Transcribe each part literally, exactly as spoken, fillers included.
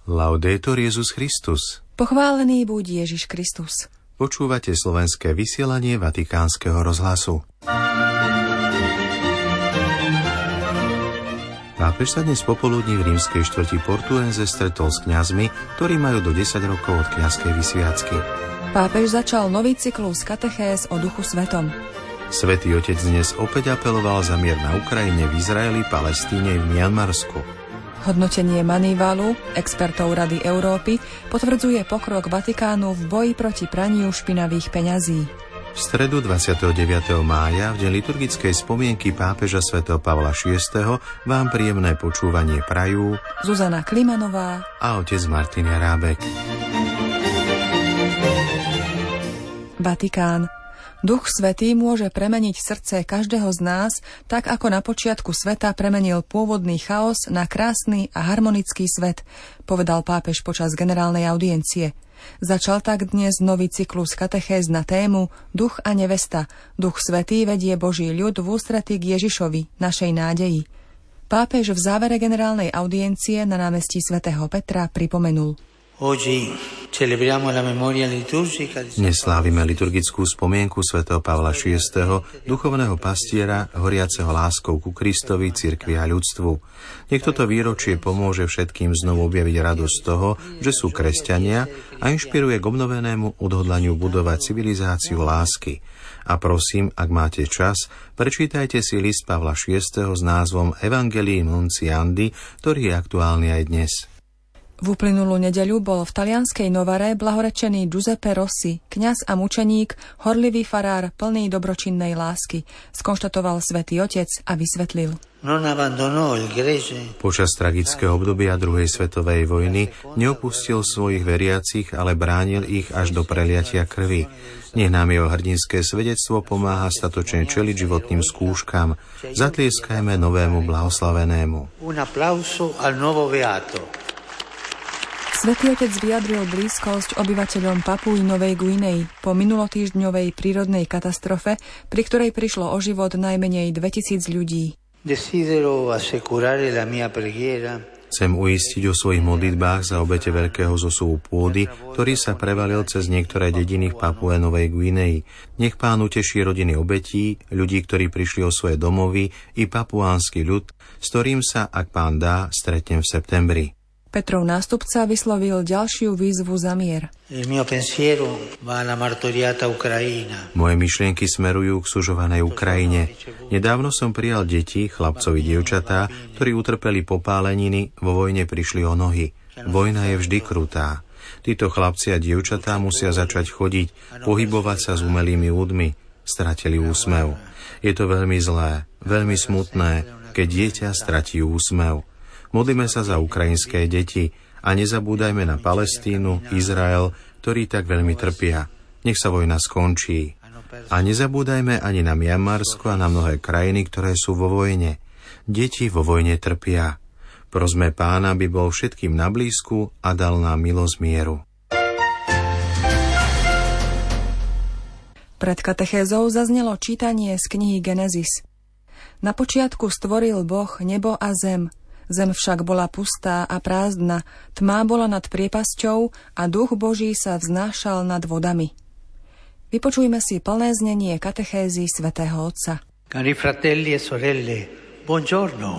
Laudetur Jesus Christus. Pochválený buď Ježiš Kristus. Počúvate slovenské vysielanie Vatikánskeho rozhlasu. Pápež sa dnes popoludní v rímskej štvrti Portuense stretol s kňazmi, ktorí majú do desať rokov od kňazskej vysviacky. Pápež začal nový cyklus katechéz o Duchu Svetom. Svätý Otec dnes opäť apeloval za mier na Ukrajine, v Izraeli, Palestíne v Mianmarsku. Hodnotenie Manivalu, expertov Rady Európy, potvrdzuje pokrok Vatikánu v boji proti praniu špinavých peňazí. V stredu dvadsiateho deviateho mája, v deň liturgickej spomienky pápeža svätého Pavla šiesteho, vám príjemné počúvanie prajú Zuzana Klimanová a otec Martin Jarábek. Vatikán. Duch Svätý môže premeniť srdce každého z nás, tak ako na počiatku sveta premenil pôvodný chaos na krásny a harmonický svet, povedal pápež počas generálnej audiencie. Začal tak dnes nový cyklus katechéz na tému Duch a nevesta. Duch Svätý vedie Boží ľud v ústrety k Ježišovi, našej nádeji. Pápež v závere generálnej audiencie na námestí svätého Petra pripomenul: Dnes slávime liturgickú spomienku svätého Pavla šiesteho, duchovného pastiera, horiaceho láskou ku Kristovi, cirkvi a ľudstvu. Nech toto výročie pomôže všetkým znovu objaviť radosť toho, že sú kresťania, a inšpiruje k obnovenému odhodlaniu budovať civilizáciu lásky. A prosím, ak máte čas, prečítajte si list Pavla šiesteho s názvom Evangelii Nunciandi, ktorý je aktuálny aj dnes. V uplynulú nedeľu bol v talianskej Novare blahorečený Giuseppe Rossi, kňaz a mučeník, horlivý farár plný dobročinnej lásky, skonštatoval Svätý Otec a vysvetlil. Počas tragického obdobia druhej svetovej vojny neopustil svojich veriacich, ale bránil ich až do preliatia krvi. Nech nám jeho hrdinské svedectvo pomáha statočne čeliť životným skúškam. Zatlieskajme novému blahoslavenému. Un applauso al nuovo beato. Svätý Otec vyjadril blízkosť obyvateľom Papui Novej Guinei po minulotýždňovej prírodnej katastrofe, pri ktorej prišlo o život najmenej dvetisíc ľudí. Chcem uistiť o svojich modlitbách za obete veľkého zosuvu pôdy, ktorý sa prevalil cez niektoré dediny v Papue Novej Guinei. Nech Pán uteší rodiny obetí, ľudí, ktorí prišli o svoje domovy, i papuánsky ľud, s ktorým sa, ak Pán dá, stretnem v septembri. Petrov nástupca vyslovil ďalšiu výzvu za mier. Moje myšlienky smerujú k sužovanej Ukrajine. Nedávno som prijal deti, chlapcovi dievčatá, ktorí utrpeli popáleniny, vo vojne prišli o nohy. Vojna je vždy krutá. Títo chlapci a dievčatá musia začať chodiť, pohybovať sa s umelými údmi. Stratili úsmev. Je to veľmi zlé, veľmi smutné, keď dieťa stratí úsmev. Modlíme sa za ukrajinské deti a nezabúdajme na Palestínu, Izrael, ktorí tak veľmi trpia. Nech sa vojna skončí. A nezabúdajme ani na Mianmarsko a na mnohé krajiny, ktoré sú vo vojne. Deti vo vojne trpia. Prosme Pána, aby bol všetkým na blízku a dal nám milosť mieru. Pred katechézou zaznelo čítanie z knihy Genesis. Na počiatku stvoril Boh nebo a zem. Zem však bola pustá a prázdna, tmá bola nad priepasťou a duch Boží sa vznášal nad vodami. Vypočujme si plné znenie katechézy svätého Otca. Cari fratelli e sorelle, buongiorno.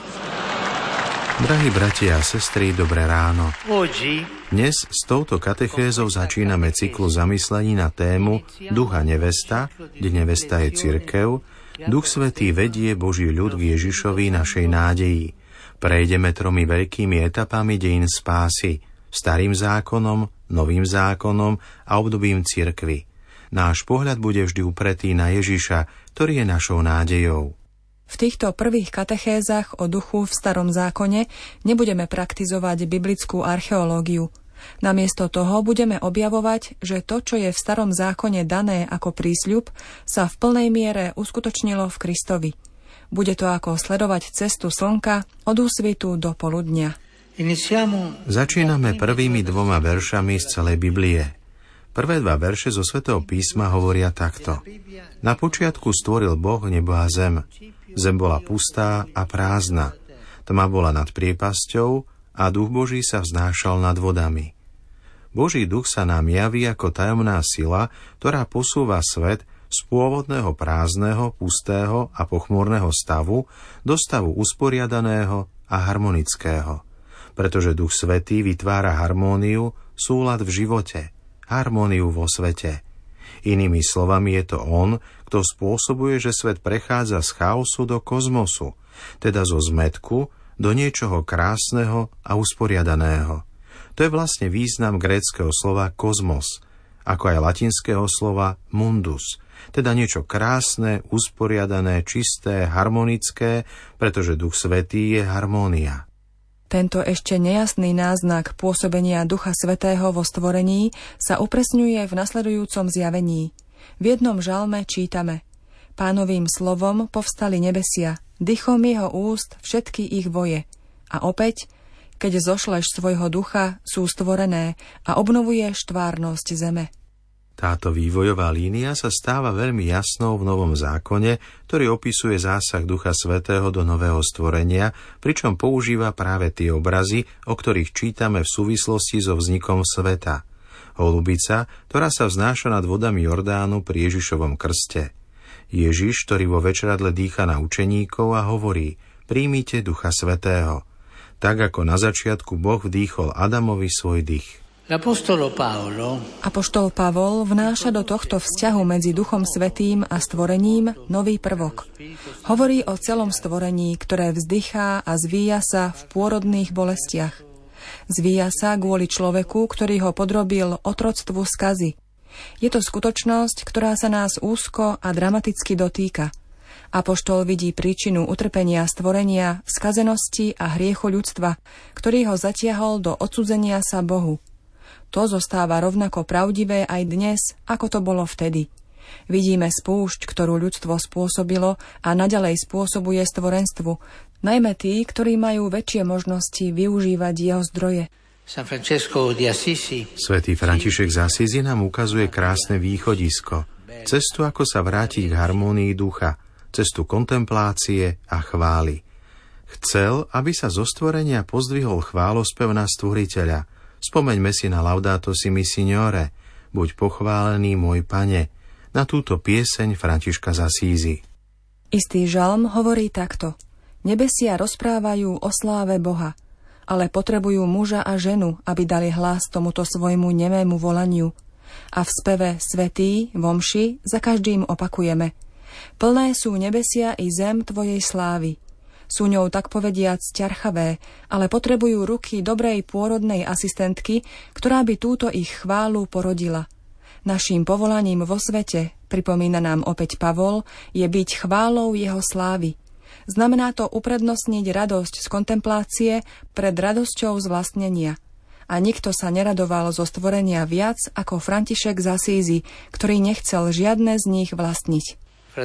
Drahí bratia a sestry, dobré ráno. Dnes s touto katechézou začíname cyklu zamyslení na tému Duch a nevesta, kde nevesta je cirkev. Duch Svätý vedie Boží ľud k Ježišovi, našej nádeji. Prejdeme tromi veľkými etapami dejín spásy, starým zákonom, novým zákonom a obdobím cirkvi. Náš pohľad bude vždy upretý na Ježiša, ktorý je našou nádejou. V týchto prvých katechézach o duchu v starom zákone nebudeme praktizovať biblickú archeológiu. Namiesto toho budeme objavovať, že to, čo je v starom zákone dané ako prísľub, sa v plnej miere uskutočnilo v Kristovi. Bude to ako sledovať cestu slnka od úsvitu do poludnia. Začíname prvými dvoma veršami z celej Biblie. Prvé dva verše zo Svätého písma hovoria takto. Na počiatku stvoril Boh nebo a zem. Zem bola pustá a prázdna. Tma bola nad priepasťou a duch Boží sa vznášal nad vodami. Boží duch sa nám javí ako tajomná sila, ktorá posúva svet z pôvodného prázdneho, pustého a pochmúrneho stavu do stavu usporiadaného a harmonického. Pretože Duch Svätý vytvára harmóniu, súlad v živote, harmóniu vo svete. Inými slovami je to on, kto spôsobuje, že svet prechádza z chaosu do kozmosu, teda zo zmätku do niečoho krásneho a usporiadaného. To je vlastne význam gréckeho slova kozmos, ako aj latinského slova mundus, teda niečo krásne, usporiadané, čisté, harmonické, pretože Duch Svätý je harmónia. Tento ešte nejasný náznak pôsobenia Ducha Svätého vo stvorení sa upresňuje v nasledujúcom zjavení. V jednom žalme čítame: Pánovým slovom povstali nebesia, dychom jeho úst všetky ich voje. A opäť: Keď zošleš svojho ducha, sú stvorené a obnovuješ tvárnosť zeme. Táto vývojová línia sa stáva veľmi jasnou v Novom zákone, ktorý opisuje zásah Ducha Svätého do nového stvorenia, pričom používa práve tie obrazy, o ktorých čítame v súvislosti so vznikom sveta. Holubica, ktorá sa vznáša nad vodami Jordánu pri Ježišovom krste. Ježiš, ktorý vo večeradle dýcha na učeníkov a hovorí: Príjmite Ducha Svätého. Tak ako na začiatku Boh vdýchol Adamovi svoj dých. Apoštol Pavol vnáša do tohto vzťahu medzi Duchom Svätým a stvorením nový prvok. Hovorí o celom stvorení, ktoré vzdychá a zvíja sa v pôrodných bolestiach. Zvíja sa kvôli človeku, ktorý ho podrobil otroctvu skazy. Je to skutočnosť, ktorá sa nás úzko a dramaticky dotýka. Apoštol vidí príčinu utrpenia stvorenia, skazenosti a hriechu ľudstva, ktorý ho zatiahol do odcudzenia sa Bohu. To zostáva rovnako pravdivé aj dnes, ako to bolo vtedy. Vidíme spúšť, ktorú ľudstvo spôsobilo a naďalej spôsobuje stvorenstvu, najmä tí, ktorí majú väčšie možnosti využívať jeho zdroje. Svätý František z Asízy nám ukazuje krásne východisko, cestu, ako sa vrátiť k harmónii ducha, cestu kontemplácie a chvály. Chcel, aby sa zo stvorenia pozdvihol chválospev na Stvoriteľa. Spomeňme si na Laudato si mi Signore, buď pochválený môj Pane, na túto pieseň Františka z Asízy. Istý žalm hovorí takto: Nebesia rozprávajú o sláve Boha, ale potrebujú muža a ženu, aby dali hlas tomuto svojmu nemému volaniu. A v speve Svätý, vo mši, za každým opakujeme: Plné sú nebesia i zem tvojej slávy. Sú ňou tak povediac ťarchavé, ale potrebujú ruky dobrej pôrodnej asistentky, ktorá by túto ich chválu porodila. Naším povolaním vo svete, pripomína nám opäť Pavol, je byť chválou jeho slávy. Znamená to uprednostniť radosť z kontemplácie pred radosťou z vlastnenia. A nikto sa neradoval zo stvorenia viac ako František z Asízy, ktorý nechcel žiadne z nich vlastniť.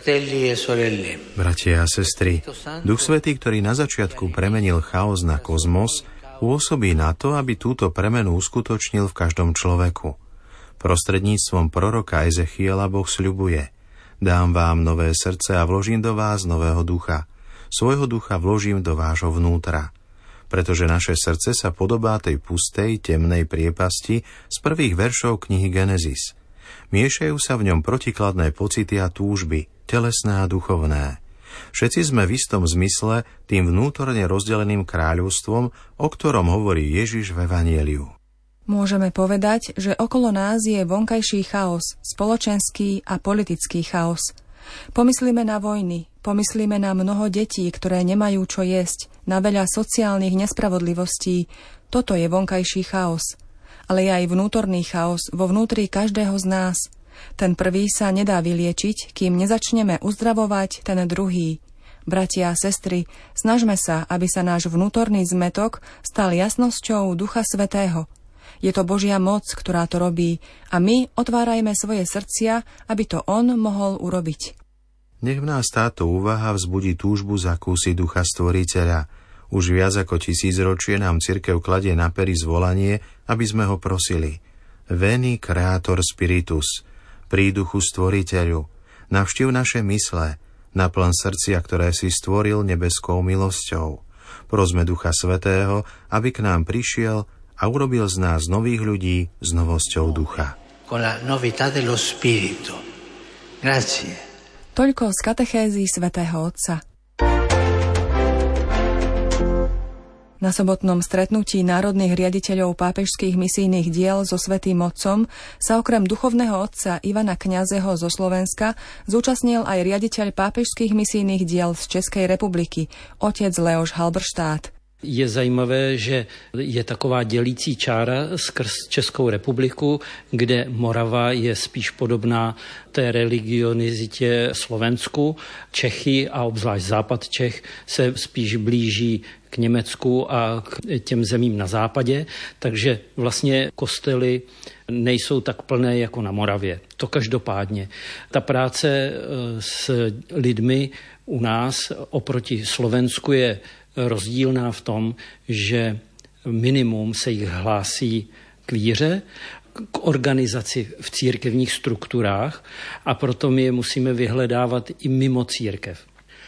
Bratia a sestry, Duch Svätý, ktorý na začiatku premenil chaos na kozmos, pôsobí na to, aby túto premenu uskutočnil v každom človeku. Prostredníctvom proroka Ezechiela Boh sľubuje: Dám vám nové srdce a vložím do vás nového ducha. Svojho ducha vložím do vášho vnútra. Pretože naše srdce sa podobá tej pustej, temnej priepasti z prvých veršov knihy Genesis. Miešajú sa v ňom protikladné pocity a túžby, telesné a duchovné. Všetci sme v istom zmysle tým vnútorne rozdeleným kráľovstvom, o ktorom hovorí Ježiš v Evanjeliu. Môžeme povedať, že okolo nás je vonkajší chaos, spoločenský a politický chaos. Pomyslíme na vojny, pomyslíme na mnoho detí, ktoré nemajú čo jesť, na veľa sociálnych nespravodlivostí. Toto je vonkajší chaos. Ale je aj vnútorný chaos vo vnútri každého z nás. Ten prvý sa nedá vyliečiť, kým nezačneme uzdravovať ten druhý. Bratia a sestry, snažme sa, aby sa náš vnútorný zmätok stal jasnosťou Ducha Svätého. Je to Božia moc, ktorá to robí, a my otvárajme svoje srdcia, aby to On mohol urobiť. Nech v nás táto úvaha vzbudí túžbu zakúsiť Ducha Stvoriteľa. Už viac ako tisícročie nám cirkev kladie na pery zvolanie, aby sme ho prosili: Veni Creator Spiritus, prí Duchu Stvoriteľu, navštív naše mysle, naplň srdcia, ktoré si stvoril nebeskou milosťou. Prosme Ducha Svätého, aby k nám prišiel a urobil z nás nových ľudí s novosťou ducha. Con la novità dello spirito. Grazie. Toľko z katechézy svätého Otca. Na sobotnom stretnutí národných riaditeľov pápežských misijných diel so Svätým Otcom sa okrem duchovného otca Ivana Kňazeho zo Slovenska zúčastnil aj riaditeľ pápežských misijných diel z Českej republiky, otec Leoš Halberštát. Je zajímavé, že je taková dělící čára skrz Českou republiku, kde Morava je spíš podobná té religionizitě Slovensku. Čechy a obzvlášť západ Čech se spíš blíží k Německu a k těm zemím na západě, takže vlastně kostely nejsou tak plné jako na Moravě. To každopádně. Ta práce s lidmi u nás oproti Slovensku je rozdílná v tom, že minimum se jich hlásí k víře, k organizaci v církevních strukturách a proto my je musíme vyhledávat i mimo církev.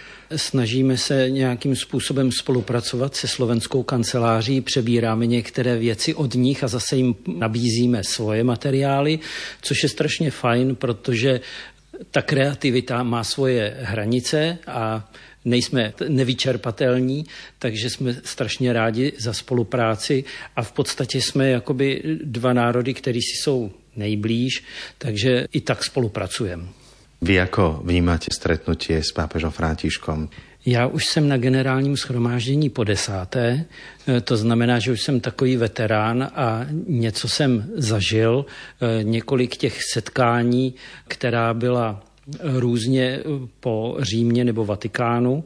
Snažíme se nějakým způsobem spolupracovat se slovenskou kanceláří, přebíráme některé věci od nich a zase jim nabízíme svoje materiály, což je strašně fajn, protože ta kreativita má svoje hranice a nejsme nevyčerpatelní, takže jsme strašně rádi za spolupráci a v podstatě jsme jakoby dva národy, který si jsou nejblíž, takže i tak spolupracujeme. Vy ako vnímate stretnutie s pápežom Františkom? Já už jsem na generálním shromáždění po desáté, to znamená, že už jsem takový veterán a něco jsem zažil, několik těch setkání, která byla různě po Římě nebo Vatikánu.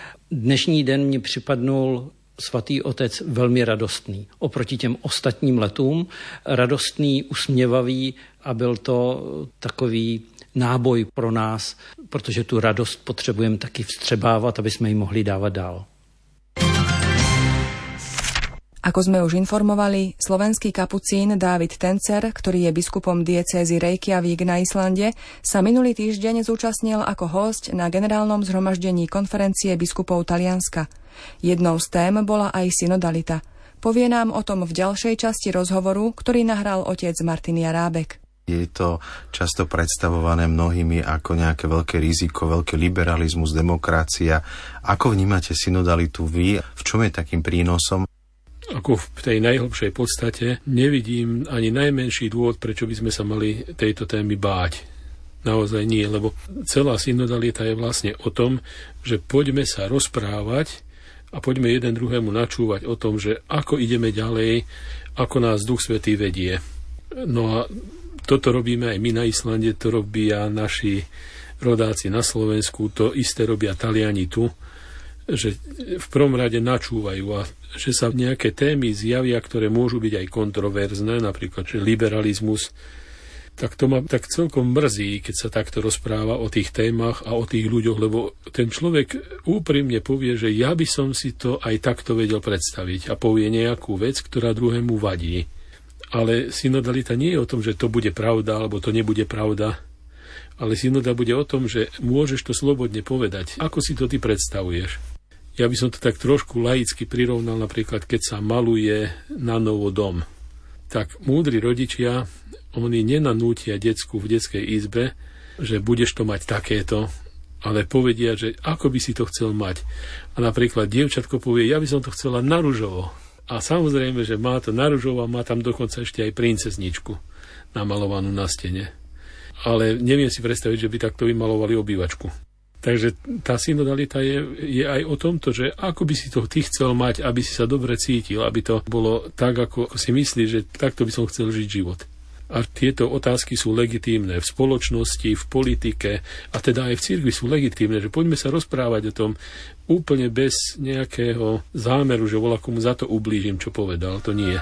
Dnešní den mi připadnul svatý otec velmi radostný. Oproti těm ostatním letům radostný, usměvavý a byl to takový náboj pro nás, protože tu radost potřebujeme taky vstřebávat, aby jsme ji mohli dávat dál. Ako sme už informovali, slovenský kapucín Dávid Tencer, ktorý je biskupom diecézy Reykjavík na Islande, sa minulý týždeň zúčastnil ako hosť na generálnom zhromaždení konferencie biskupov Talianska. Jednou z tém bola aj synodalita. Povie nám o tom v ďalšej časti rozhovoru, ktorý nahral otec Martin Jarábek. Je to často predstavované mnohými ako nejaké veľké riziko, veľký liberalizmus, demokracia. Ako vnímate synodalitu vy? V čom je takým prínosom? Ako v tej najhlbšej podstate nevidím ani najmenší dôvod, prečo by sme sa mali tejto témy báť. Naozaj nie, lebo celá synodalita je vlastne o tom, že poďme sa rozprávať a poďme jeden druhému načúvať o tom, že ako ideme ďalej, ako nás Duch Svätý vedie. No a toto robíme aj my na Islande, to robia naši rodáci na Slovensku, to isté robia Taliani tu, že v prvom rade načúvajú a že sa nejaké témy zjavia, ktoré môžu byť aj kontroverzné, napríklad že liberalizmus, tak to ma tak celkom mrzí, keď sa takto rozpráva o tých témach a o tých ľuďoch, lebo ten človek úprimne povie, že ja by som si to aj takto vedel predstaviť a povie nejakú vec, ktorá druhému vadí. Ale synodalita nie je o tom, že to bude pravda, alebo to nebude pravda. Ale synoda bude o tom, že môžeš to slobodne povedať. Ako si to ty predstavuješ? Ja by som to tak trošku laicky prirovnal, napríklad, keď sa maluje na novo dom. Tak múdri rodičia, oni nenanútia decku v detskej izbe, že budeš to mať takéto, ale povedia, že ako by si to chcel mať. A napríklad dievčatko povie, ja by som to chcela na ružovo. A samozrejme, že má to na ružovo a má tam dokonca ešte aj princezničku namalovanú na stene. Ale neviem si predstaviť, že by takto vymalovali obývačku. Takže tá synodalita je, je aj o tomto, že ako by si to ty chcel mať, aby si sa dobre cítil, aby to bolo tak, ako, ako si myslíš, že takto by som chcel žiť život. A tieto otázky sú legitímne v spoločnosti, v politike a teda aj v cirkvi sú legitímne, že poďme sa rozprávať o tom úplne bez nejakého zámeru, že voľakomu za to ublížim, čo povedal. To nie.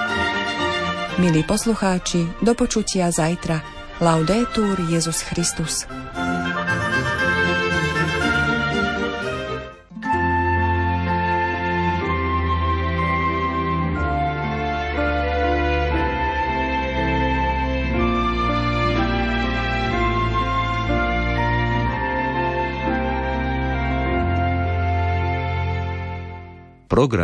Milí poslucháči, do počutia zajtra. Laudetur Jesus Christus. program